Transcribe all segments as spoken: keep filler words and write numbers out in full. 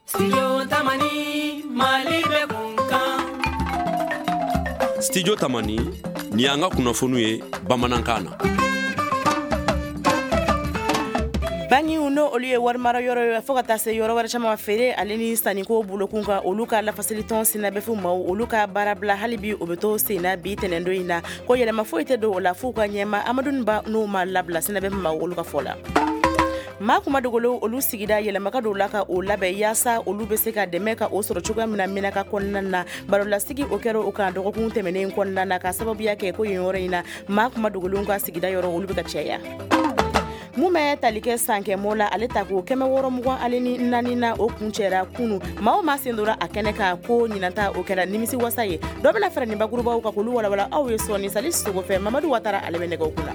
Studio Tamani Malibe Kunkan. Studio Tamani ni an ka kunnafoniw ye bamanankan na. Bangi uno olu ye warimara yɔrɔ ye fo ka taa se yɔrɔ wɛrɛ caman feere ale ni saniko bulokun kan olu ka lafasalitɔn senna bɛ fu ma olu ka baarabila hali bi o bɛ to senna bi tɛnɛndo in na ko yɛlɛma foyi tɛ don o la f'u ka ɲɛma Amadu Ba n'u ma labila senna bɛ fu ma olu ka fɔ la. maa kuma dogolo olu sigida yɛlɛmaka dɔw la ka o labɛn yaasa olu bɛ se ka dɛmɛ ka o sɔrɔ cogoya min na Minaka kɔnɔna na barolasigi o kɛra o kan dɔgɔkun tɛmɛnen kɔnɔna na ka sababuya kɛ ko yen yɔrɔ in na maa kuma dogolo ka sigida yɔrɔ olu bɛ ka cɛya. Mumɛ talikɛ sankɛ mola ale ta ko kɛmɛ wɔɔrɔ mugan ale ni naani na o kun cɛra kunu maa o maa sen dora a kɛnɛ ka ko ɲinanta o kɛra nimisi wasa ye dɔ bɛna fara nin bakurubaw ka k'olu walawala aw ye sɔɔni sali sogo fɛ Mamadu Watara ale bɛ nɛgɛw kunna.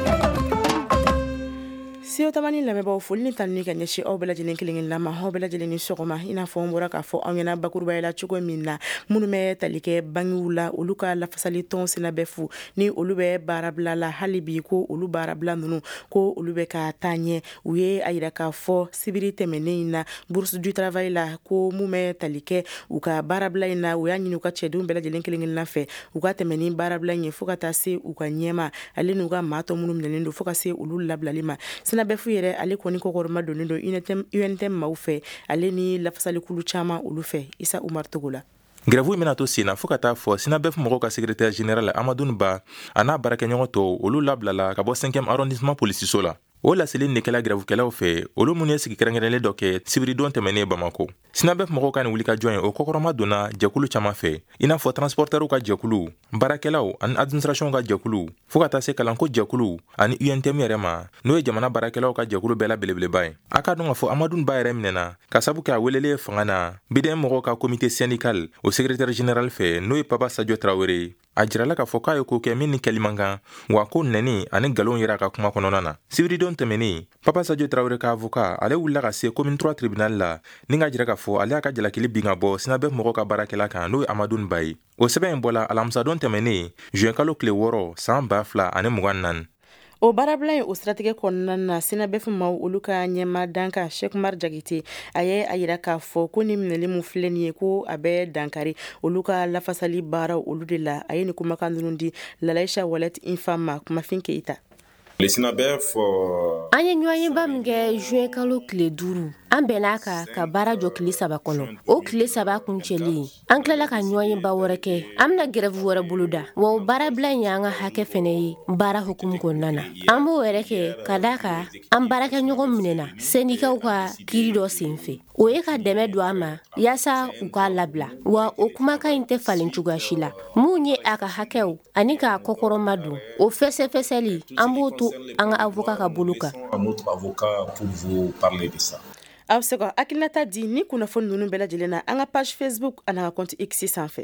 Studio Tamani lamɛnbaaw foli ni tanuni ka ɲɛsin aw bɛɛ lajɛlen kelen kelen ma aw bɛɛ lajɛlen ni sɔgɔma i n'a fɔ n bɔra k'a fɔ aw ɲɛna bakurubaya la cogo min na minnu bɛ tali kɛ bangiw la olu ka lafasali tɔn senna bɛ fu ni olu bɛ baarabila la hali bi ko olu baarabila ninnu ko olu bɛ ka taa ɲɛ u ye a yira k'a fɔ sibiri tɛmɛnen in na bourse du travail la ko mun bɛ tali kɛ u ka baarabila in na u y'a ɲini u ka cɛdenw bɛɛ lajɛlen kelen kelen fɛ u ka tɛmɛ ni baarabila in ye fo ka taa se u ka ɲɛma ale n'u ka maa tɔ minnu minɛlen don fo ka se olu labilali ma senna bɛ fu yɛrɛ ale kɔni kɔkɔrɔma donnen don U N T M maaw fɛ ale ni lafasalikulu caman olu fɛ Isa Umar Togo la. Grève bɛna to sen na fo ka taa fɔ Sinabef mɔgɔw ka secrétaire général Amadu Ba a n'a baarakɛɲɔgɔn tɔw olu labilala ka bɔ cinquième arrondissement policiso la. O laseli de kɛla grèvekɛlaw fɛ olu minnu ye sigi kɛrɛnkɛrɛnlen dɔ kɛ sibiridon tɛmɛnen Bamako. Sinabef mɔgɔw ka nin wulikajɔ ye o kɔkɔrɔma donna jɛkulu caman fɛ i n'a fɔ transportɛrw ka jɛkulu baarakɛlaw ani administration ka jɛkulu fo ka taa se kalanko jɛkulu ani U N T M yɛrɛ ma n'o ye jamana baarakɛlaw ka jɛkulu bɛɛ la belebeleba ye. A ka dɔn k'a fɔ Amadu Ba yɛrɛ minɛna ka sabu kɛ a welelen fanga na B D M mɔgɔw ka comité syndical o secrétaire général fɛ n'o ye Papa Sadio Traoré a jirala k'a fɔ k'a ye ko kɛ min ni kɛli man kan wa ko nɛni ani nkalon yera a ka kuma kɔnɔna na. Sibiridon tɛmɛnen Papa Sadio Traoré ka avocat ale wulila ka se commune trois tribunal la ni ka jira k'a fɔ ale y'a ka jalakili bin ka bɔ Sinabef mɔgɔw ka baarakɛla kan n'o ye Amadu Ba ye. O sɛbɛn in bɔla alamisadon tɛmɛnen juin kalo tile wɔɔrɔ san ba fila ani mugan naani. O baarabila in o siratigɛ kɔnɔna na Sinabef maaw olu ka ɲɛma danka Sheikh Umar Jagite a ye a yira k'a fɔ ko ni minɛli mun filɛ nin ye ko a bɛ dankari olu ka lafasali baaraw olu de la a ye nin kumakan ninnu di Lalaisha Walet Infam ma Kumafin Keita. Le Sinabef an ye ɲɔgɔnyeba min kɛ juin kalo tile duuru an bɛn'a ka ka baara jɔ tile saba kɔnɔ o tile saba kuncɛlen an tilala ka ɲɔgɔnyeba wɛrɛ kɛ an bɛna grève wɛrɛ boloda wa o baarabila in y'an ka hakɛ fɛnɛ ye baara hukumu kɔnɔna na an b'o wɛrɛ kɛ ka d'a kan an baarakɛɲɔgɔn minɛna sendikaw ka kiiri dɔ sen fɛ o ye ka dɛmɛ don an ma yaasa u k'a labila wa o kumakan in tɛ falen cogoya si la mun ye a ka hakɛw ani k'a kɔkɔrɔma don o fɛsɛfɛsɛli an b'o to an ka avocat ka bolo kan. Aw bɛ se ka hakilinata di ni kunnafoni ninnu bɛɛ lajɛlen na an ka page Facebook ani ka compte X sanfɛ.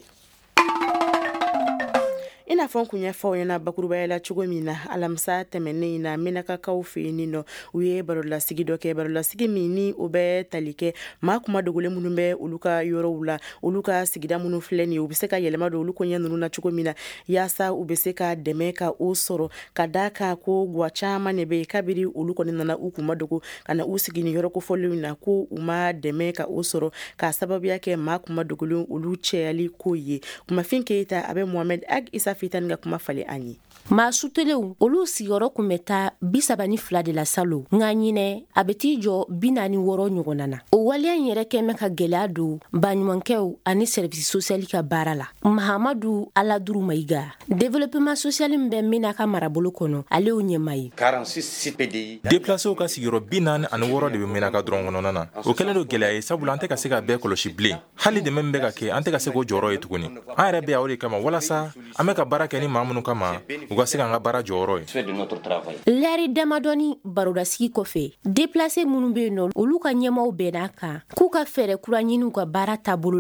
I n'a fɔ n kun ɲɛfɔ aw ɲɛna bakurubaya la cogo min na alamisa tɛmɛnen in na Minakakaw fɛ yen nɔ u ye barolasigi dɔ kɛ barolasigi min ni o bɛ tali kɛ maa kuma dogolen minnu bɛ olu ka yɔrɔw la olu ka sigida minnu filɛ nin ye u bɛ se ka yɛlɛma don olu koɲɛ ninnu na cogo min na yaasa u bɛ se ka dɛmɛ ka o sɔrɔ ka d'a kan ko guwa caman de bɛ yen kabiri olu kɔni nana u kun ma dogo ka na u sigi nin yɔrɔ kofɔlenw na ko u ma dɛmɛ ka o sɔrɔ ka sababuya kɛ maa kuma dogolen olu cɛyali ko ye Kumafin Keita a bɛ Mohamed Ag Isa Fitani ka kuma fali an ye. Maa sutelenw olu sigiyɔrɔ kun bɛ taa bi saba ni fila de la salo nka ɲinɛ a bɛ t'i jɔ bi naani wɔɔrɔ ɲɔgɔnna na o waleya in yɛrɛ kɛmɛ ka gɛlɛya don baɲumankɛw ani service social ka baara la. Mahamadu Aladuru Mayiga développement social min bɛ Minaka marabolo kɔnɔ ale y'o ɲɛmaa ye. Déplacés ka sigiyɔrɔ bi naani ani wɔɔrɔ de bɛ Minaka dɔrɔn kɔnɔna na o kɛlen don gɛlɛya ye sabula an tɛ ka se ka bɛɛ kɔlɔsi bilen hali dɛmɛ min bɛ ka kɛ an tɛ ka se k'o jɔyɔrɔ ye tuguni an yɛrɛ bɛ yan o de kama walasa an bɛ ka baara kɛ ni maa minnu kama u ka se k'an ka baara jɔyɔrɔ ye. Lɛri damadɔni barodasigi kɔfɛ déplacés minnu bɛ yen nɔ olu ka ɲɛmaaw bɛn'a kan k'u ka fɛɛrɛ kura ɲini u ka baara taabolo la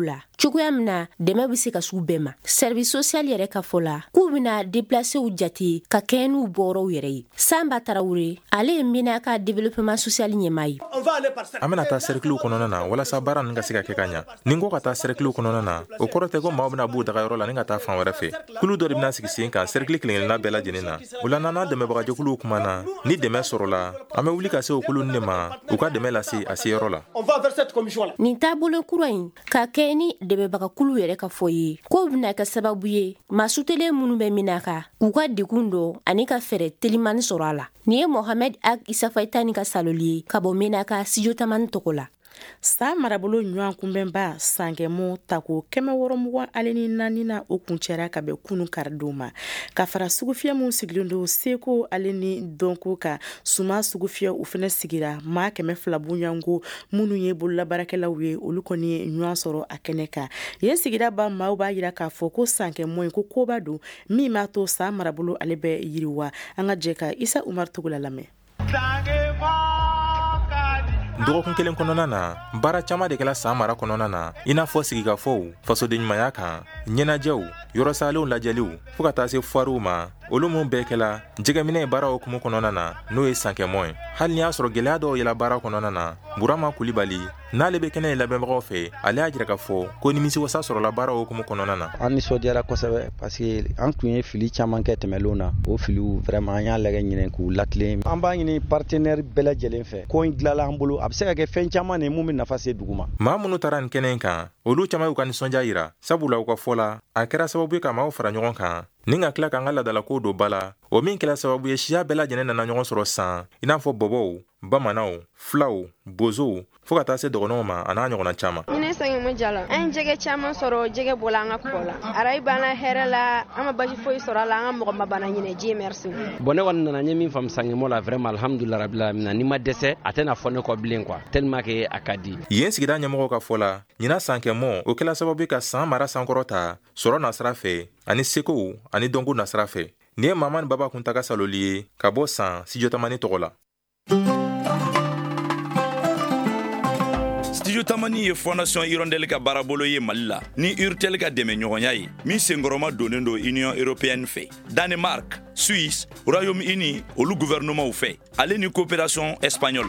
cogoya min na dɛmɛ be se ka sugu bɛɛ ma service social yɛrɛ ka fɔ la k'u bena déplacer u jate ka kɛɲɛ n'u bɔrɔw yɛrɛ ye. Samba Tarawure ale ye mina ka développement social ɲɛma ye. An bena taa cercle kɔnɔna na walasa baara nin ka se ka kɛ ka ɲa. Nin ko ka taa cercle kɔnɔna na o kɔrɔ tɛ ko maaw bena b'u dagayɔrɔ la ni ka taa fan wɛrɛ fɛ. Kulu dɔ de bena sigi sen kan cercle kelen-kelenna bɛɛ lajɛlen na. O la n'an dɛmɛbagajɛkuluw kumana ni dɛmɛ sɔrɔla an bɛ wuli ka se o kulu nin de ma u ka dɛmɛ lase a seyɔrɔ la. Nin taabolo kura in ka kɛ ni dɛmɛbagakulu yɛrɛ ka fɔ ye k'o bena kɛ sababu ye masutelen minnu bɛ mina ka k'u ka dekun dɔ ani ka fɛrɛ telimani sɔrɔ a la. Nin ye Mohamed Ag Isafayta ni ka saloli ye ka bɔ Menaka studio tamani tɔgɔ la. Sa marabolo ɲɔgɔn kunbɛnba sankɛmo tako kɛmɛ wɔɔrɔ mugan ale ni naani na o kuncɛra ka bɛn kunu karidenw ma ka fara sugufiyɛ mun sigilen don seko ale ni dɔnko ka suma sugufiyɛ u fɛnɛ sigira maa kɛmɛ fila bonyanko minnu ye bololabaarakɛlaw ye olu kɔni ye ɲɔgɔn sɔrɔ a kɛnɛ kan yen sigida ba maaw b'a yira k'a fɔ ko sankɛmo in ko koba don min b'a to sa marabolo ale bɛ yiriwa an ka jɛ ka Isa Umar Tugula lamɛn. Dɔgɔkun kelen kɔnɔna na baara caman de kɛla san mara kɔnɔna na i n'a fɔ sigikafɔw fasodenɲumanya kan ɲɛnajɛw yɔrɔsalenw lajɛliw fɔɔ ka taa se foirew ma olu mun bɛɛ kɛla jɛgɛminɛ baara hukumu kɔnɔna na n'o ye sankɛmɔ ye hali ni y'a sɔrɔ gɛlɛya dɔw yɛla baara kɔnɔna na Burama Kulibali n'ale bɛ kɛnɛ ye labɛnbagaw fɛ ale y'a jira ka fɔ ko nimisiwasa sɔrɔla baara hukumu kɔnɔna na. An nisɔndiyara kosɛbɛ parce que an tun ye fili caman kɛ tɛmɛlenw na o filiw vraiment an y'a lagɛ ɲinɛ k'u latilen an b'a ɲini partenaire bɛɛ lajɛlen fɛ ko in dilala an bolo a bɛ se ka kɛ fɛn caman de mun bɛ nafa se dugu ma. Maa minnu taara nin kɛnɛ in kan olu caman y'u ka nisɔndiya yira sabula u ka fɔ la a kɛra sababu ye ka maaw fara ɲɔgɔn kan ni ka tila k'an ka ladalako don ba la o min kɛla sababu ye siya bɛɛ lajɛlen nana ɲɔgɔn sɔrɔ san i n'a fɔ bɔbɔw bamanaw filaw bozow fɔɔ ka taa se dɔgɔnɔw ma a n'a ɲɔgɔnna caman. Ɲinɛ Sankɛmo Jalo an jɛgɛ caman sɔrɔ jɛgɛ bɔla an ka kɔ la arayi banna hɛrɛ la an ma basi foyi sɔrɔ a la an ka mɔgɔ ma bana ɲinɛ Dieu merci. Bon ne kɔni nana n ye min faamu Sankɛmo la vraiment alhamdulillah rabbil alamin ni ma dɛsɛ a tɛna fɔ ne kɔ bilen quoi tellement que a ka di. Yen sigida ɲɛmɔgɔw ka fɔ la ɲina Sankɛmo o kɛla sababu ye ka san mara sankɔrɔ ta sɔrɔ nasira fɛ ani sekow ani dɔnko nasira fɛ. Nin ye Mamani Baba Kuntaga saloli ye ka bɔ san studio tamani tɔgɔ la. Studio Tamani ye Fondation Hirondelle ka baarabolo ye Mali la ni Urtel ka dɛmɛ ɲɔgɔnya ye min senkɔrɔma donnen do Union Européenne fɛ Danemark, Suisse, Royaume-Uni olu gouvernement fɛ ale ni coopération espagnole.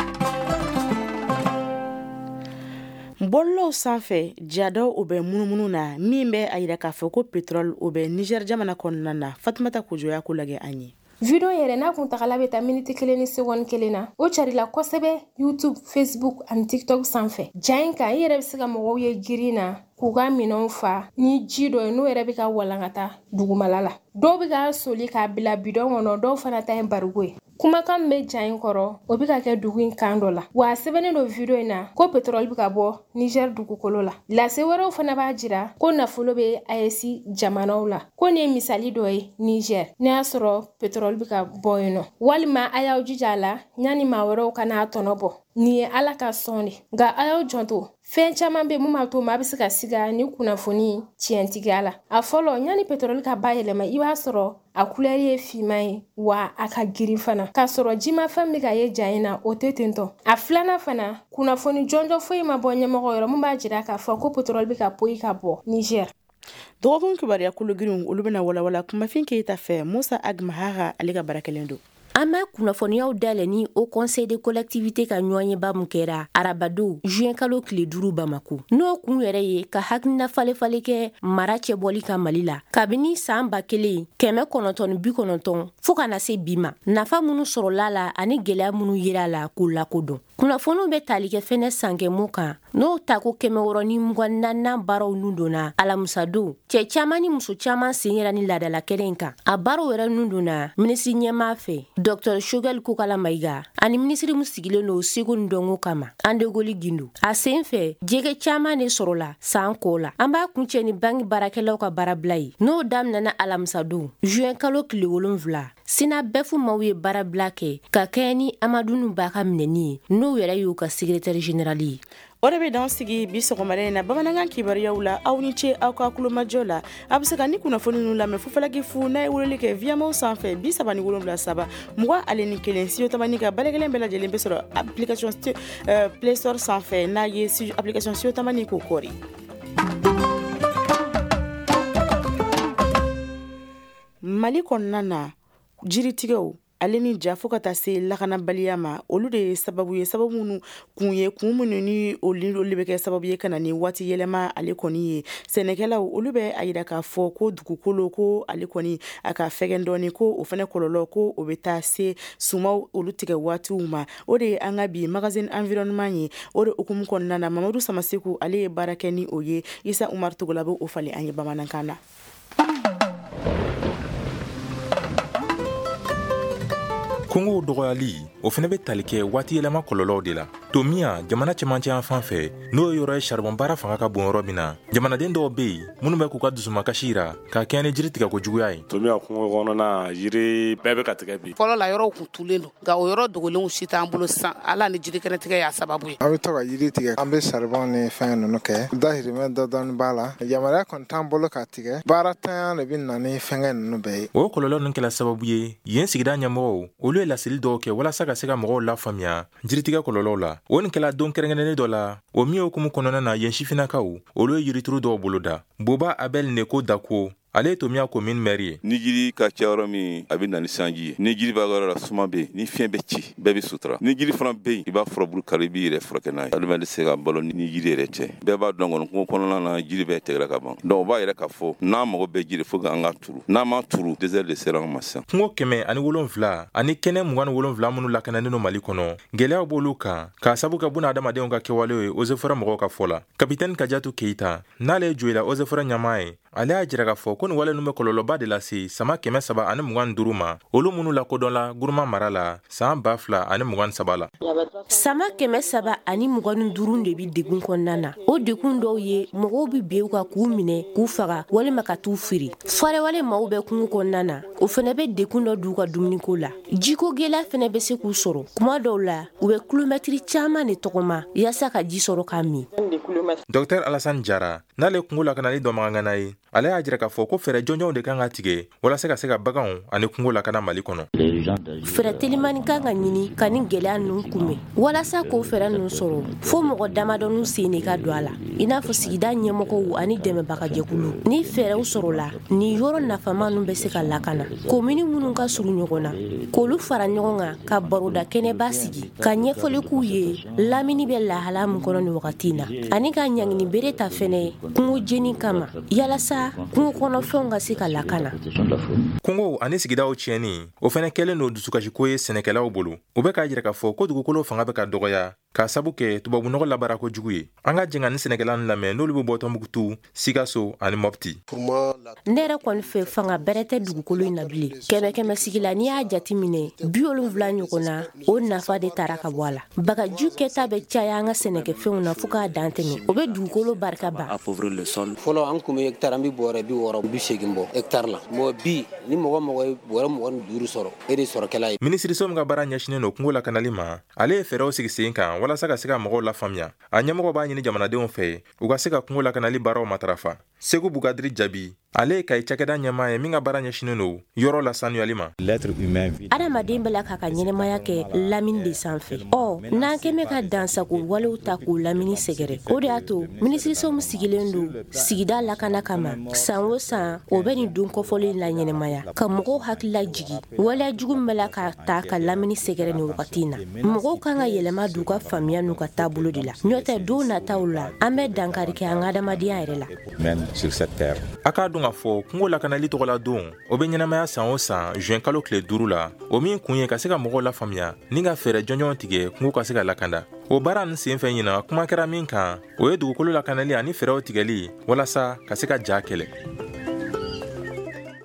Bɔlɔlɔw sanfɛ jadɔw o bɛ munumunu na min bɛ a yira k'a fɔ ko pétrole o bɛ Niger jamana kɔnɔna na Fatumata Kojoya ko lagɛ an ye. Video yɛrɛ n'a kun tagala bɛ ta miniti kelen ni seconde kelen na o carila kosɛbɛ YouTube, Facebook ani TikTok sanfɛ. Ja in kan i yɛrɛ bɛ se ka mɔgɔw ye girin na k'u ka minɛnw fa ni ji dɔ ye n'o yɛrɛ bɛ ka walankata dugumala la. Dɔw bɛ ka soli k'a bila bidɔn kɔnɔ dɔw fana ta ye barigo ye. Kumakan min bɛ ja in kɔrɔ o bɛ ka kɛ dugu in kan dɔ la wa a sɛbɛnnen don video in na ko pétrole bɛ ka bɔ Niger dugukolo la. Lase wɛrɛw fana b'a jira ko nafolo bɛ A E S jamanaw la ko nin ye misali dɔ ye Niger n'a y'a sɔrɔ pétrole bɛ ka bɔ yen nɔ walima a y'aw jija a la yanni maa wɛrɛw ka n'a tɔnɔ bɔ. Nin ye Ala ka sɔn de nka a y'aw janto fɛn caman bɛ mun b'a to maa bɛ se ka siga ni kunnafoni tiɲɛtigiya la. A fɔlɔ yanni pétrole ka bayɛlɛma i b'a sɔrɔ a couleur ye finman ye wa a ka girin fana k'a sɔrɔ jimafɛn bɛ ka ye ja in na o tɛ ten tɔ. A filanan fana kunnafoni jɔnjɔ foyi ma bɔ ɲɛmɔgɔ yɔrɔ mun b'a jira k'a fɔ ko pétrole bɛ ka poyi ka bɔ Niger. Dɔgɔkun kibaruya kologirinw olu bɛna walawala kumafin Keyita fɛ Musa Agmahaga ale ka baarakɛlen don. An bɛ kunnafoniyaw dayɛlɛ ni au conseil de collectivité ka ɲɔgɔnyeba mun kɛra arabado juin kalo tile duuru Bamako. N'o kun yɛrɛ ye ka hakilina falefale kɛ mara cɛbɔli ka Mali la kabini san ba kelen kɛmɛ kɔnɔntɔn ni bi kɔnɔntɔn fo ka na se bi ma nafa minnu sɔrɔla la ani gɛlɛya minnu yera la k'u lakodɔn. Kunnafoniw bɛ tali kɛ fɛnɛ Sankɛmo kan n'o ta ko kɛmɛ wɔɔrɔ ni mugan naaninan baaraw nun donna alamusadon cɛ caman ni muso caman sen yera ni ladala kɛnɛ in kan. A baaraw yɛrɛ nun donna minisiri ɲɛmaa fɛ Docteur Shogel Kokala Maïga ani minisiri mun sigilen don seko ni dɔnko kama Andegoli Gindo. A sen fɛ jɛgɛ caman de sɔrɔla san kɔ la. An b'a kuncɛ ni bangi baarakɛlaw ka baarabila ye n'o daminɛna alamisadon juin kalo tile wolonwula. Sina bɛfu maaw ye baarabila kɛ ka kɛɲɛ ni Amadou Ba ka minɛni ye n'o yɛrɛ y'u ka secrétaire général ye. O de bɛ d'an sigi bi sɔgɔmada in na bamanankan kibaruyaw la aw ni ce aw ka kulomajɔ la a bɛ se ka ni kunnafoni ninnu lamɛn fufalaki fu n'a ye weleli kɛ viyamaw sanfɛ bi saba ni wolonwula saba mugan ale ni kelen studio tamani ka baarakɛlen bɛɛ lajɛlen bɛ sɔrɔ application Play Store sanfɛ n'a ye application studio tamani k'o kɔri. Mali kɔnɔna na jiritigɛw ale ni ja fo ka taa se lakanabaliya ma olu de sababu ye sababu minnu kun ye kun minnu ni olu bɛ kɛ sababu ye ka na ni waati yɛlɛma ale kɔni ye sɛnɛkɛlaw olu bɛ a yira k'a fɔ ko dugukolo ko ale kɔni a ka fɛgɛn dɔɔni ko o fana kɔlɔlɔ ko o bɛ taa se sumaw olu tigɛ waatiw ma o de ye an ka bi magazine environnement ye o de hukumu kɔnɔna na Mamadu Samaseku ale ye baara kɛ ni o ye Isa Umar Togola bɛ o falen an ye bamanankan na. Kongo dɔgɔyali o fɛnɛ bɛ tali kɛ waati yɛlɛma kɔlɔlɔw de la. To miya jamana cɛmancɛ yan fan fɛ n'o ye yɔrɔ ye charbon baara fanga ka bon yɔrɔ min na jamanaden dɔw bɛ yen minnu bɛ k'u ka dusumakasi yira k'a kɛ ni jiri tigɛ ko juguya ye. To miya kungo kɔnɔna yiri bɛɛ bɛ ka tigɛ bi. Fɔlɔ la yɔrɔw kun tulen don nka o yɔrɔ dogolenw si t'an bolo sisan ala ni jiri kɛnɛ tigɛ y'a sababu ye. An bɛ to ka yiri tigɛ an bɛ charbon ni fɛn ninnu kɛ dahirimɛ dɔ dɔɔni b'a la yamaruya kɔni t'an bolo k'a tigɛ baara tanya de bɛ na ni fɛngɛ ninnu bɛɛ ye. O kɔlɔlɔ ninnu kɛla sababu ye yen sigida ɲɛmɔgɔw olu ye laseli dɔw kɛ walasa ka se ka mɔgɔw lafaamuya jiritigɛ kɔlɔlɔw la. O nin kɛla don kɛrɛnkɛrɛnnen dɔ la o min hukumu kɔnɔna na yen sifinnakaw olu ye yirituru dɔw boloda. Boba Abel Neko Dako ale to miya commune maire ye. Ni jiri ka ca yɔrɔ min a bɛ na ni sanji ye ni jiri b'a yɔrɔ la suma bɛ yen ni fiɲɛ bɛ ci bɛɛ bɛ sutura ni jiri fana bɛ yen i b'a furabulu kari i b'i yɛrɛ furakɛ n'a ye adamaden se ka balo ni jiri yɛrɛ tɛ bɛɛ b'a dɔn kɔni kungo kɔnɔna na jiri bɛɛ tigɛra ka ban donc o b'a yɛrɛ k'a fɔ n'an mago bɛ jiri fo k'an ka turu n'an ma turu désert de sera an ma sisan. Kungo kɛmɛ ani wolonfila ani kɛnɛ mugan ni wolonfila minnu lakananen don Mali kɔnɔ gɛlɛyaw b'olu kan k'a sabu ka buna adamadenw ka kɛwalew ye eaux et forêts mɔgɔw ka fɔ la. Capitaine Kadiatu Keita n'ale ye joyila eaux et forêts ɲɛmaa ye ale y'a jira k'a fɔ ko nin wale ninnu bɛ kɔlɔlɔba de lase sama kɛmɛ saba ani mugan duuru ma olu minnu lakodɔn la guruma mara la san ba fila ani mugan saba la. Sama kɛmɛ saba ani mugan duuru de bi degun kɔnɔna na o degun dɔw ye mɔgɔw bi bin u ka k'u minɛ k'u faga walima ka t'u firi farewale maaw bɛ kungo kɔnɔna na o fɛnɛ bɛ degun dɔ d'u ka dumuniko la jiko gɛlɛya fɛnɛ bɛ se k'u sɔrɔ kuma dɔw la u bɛ kilomɛtiri caman de tɔgɔma yaasa ka ji sɔrɔ k'a min. Docteur Alassane Jara n'ale kungo lakanali dɔ magangana ye ale y'a jira k'a fɔ ko fɛɛrɛ jɔnjɔnw de kan ka tigɛ walasa ka se ka baganw ani kungo lakana Mali kɔnɔ. Fɛɛrɛ telimani kan ka ɲini ka ni gɛlɛya ninnu kunbɛn walasa k'o fɛɛrɛ ninnu sɔrɔ fo mɔgɔ damadɔnu sen de ka don a la i n'a fɔ sigida ɲɛmɔgɔw ani dɛmɛbagajɛkulu ni fɛɛrɛw sɔrɔla ni yɔrɔ nafama ninnu bɛ se ka lakana komini minnu ka surun ɲɔgɔn na k'olu fara ɲɔgɔn kan ka baroda kɛnɛba sigi ka ɲɛfɔli k'u ye lamini bɛ lahala min kɔnɔ ni wagati na ani ka ɲangini bere ta fɛnɛ kungo jeni kama yalasa kungo kɔnɔfɛnw ka se ka lakana. Kungo ani sigidaw tiɲɛni o fɛnɛ kɛlen don dusukasiko ye sɛnɛkɛlaw bolo o bɛ k'a jira k'a fɔ ko dugukolo fanga bɛ ka dɔgɔya k'a sabu kɛ tubabu nɔgɔ labaara ko jugu ye an ka jɛn ni sɛnɛkɛla ninnu lamɛn n'olu bɛ bɔ Tɔnbukutu Sikaso ani Mopti. Ne yɛrɛ kɔni fɛ fanga bɛrɛ tɛ dugukolo in na bilen kɛmɛ kɛmɛ sigi la n'i y'a jate minɛ bi wolonwula ɲɔgɔn na o nafa de taara ka bɔ a la bagaji kɛta bɛ caya an ka sɛnɛkɛfɛnw na fo k'a dan tɛmɛ o bɛ dugukolo barika ban. Fɔlɔ an kun bɛ hectare an bɛ bɔrɛ bi wɔɔrɔ bi seegin bɔ hectare la mɔgɔ bi ni mɔgɔ mɔgɔ ye bɔrɛ mugan ni duuru sɔrɔ e de sɔrɔkɛla ye. Minisiriso min ka baara ɲɛsinnen don kungo lakanali ma ale ye fɛɛrɛw sigi sen kan walasa ka se ka mɔgɔw lafaamuya a ɲɛmɔgɔ b'a ɲini jamanadenw fɛ u ka se ka kungo lakanali baaraw matarafa. Segu Bugadiri Jabi ale ye kayi cakɛda ɲɛmaa ye min ka baara ɲɛsinnen don yɔrɔ la sanuyali ma. Adamaden bɛ la k'a ka ɲɛnɛmaya kɛ lamini de sanfɛ ɔ n'an kɛmɛ ka dansago walew ta k'o lamini sɛgɛrɛ o de y'a to minisiriso min sigilen don sigida lakana kama san o san o bɛ nin don kɔfɔlen la ɲɛnɛmaya ka mɔgɔw hakilila jigi waleya jugu min bɛ la ka ta ka lamini sɛgɛrɛ ni wagati na mɔgɔw kan ka yɛlɛma d'u ka faamuya n'u ka taabolo de la ɲɔtɛ don nataw la an bɛ dankari kɛ an ka adamadenya yɛrɛ la. A k'a dɔn k'a fɔ kungo lakanali tɔgɔla don o bɛ ɲɛnamaya san o san juin kalo tile duuru la o min kun ye ka se ka mɔgɔw lafaamuya ni ka fɛɛrɛ jɔnjɔn tigɛ kungo ka se ka lakanda o baara nin senfɛ ɲina kuma kɛra min kan o ye dugukolo lakanali ani fɛɛrɛw tigɛli walasa ka se ka ja kɛlɛ.